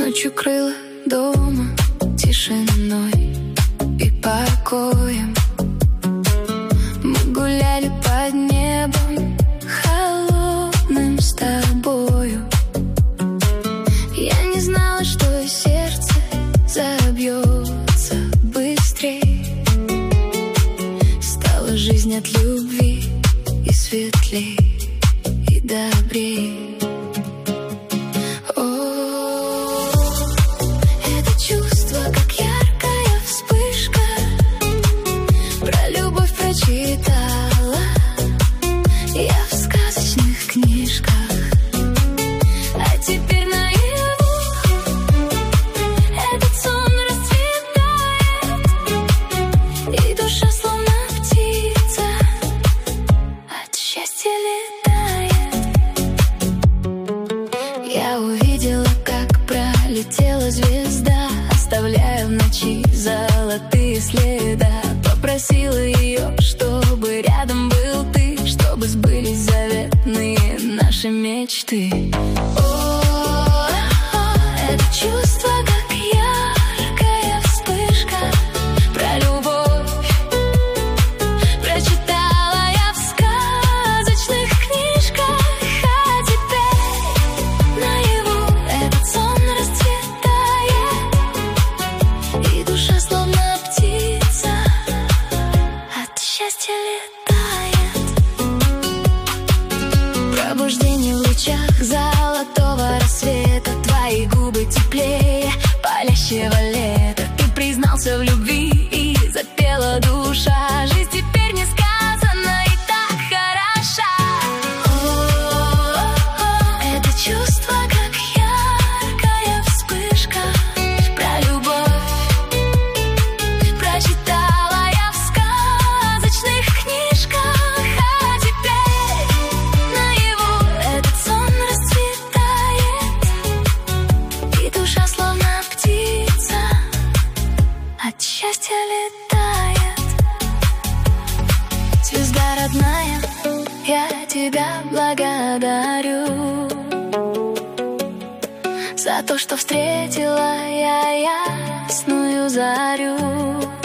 Ночью крыла дома тишиной и покоем. Мы гуляли под небом холодным с тобою. Я не знала, что сердце забьется быстрей. Стала жизнь от любви и светлей, и добрей. Читала я в сказочных книжках, а теперь наяву этот сон расцветает, и душа словно птица от счастья летает. Я увидела, как пролетела звезда, оставляя в ночи золотые следа. Попросила ее, чтобы рядом был ты, чтобы сбылись заветные наши мечты. Это чувство, как яркая вспышка, про любовь прочитала я в сказочных книжках, а теперь наяву этот сон расцветает, и душа словно птица счастье летает. Пробуждение в лучах золотого рассвета, твои губы теплее палящего лета. Ты признался в любви и запела душа. Жизнь теперь несказанна и так хороша. Это чувство, как яркая вспышка, про любовь прочитала я в сказочных книжках, а теперь наяву этот сон расцветает, и душа словно птица от счастья летает. Звезда родная, я тебя благодарю за то, что встретила я ясную зарю.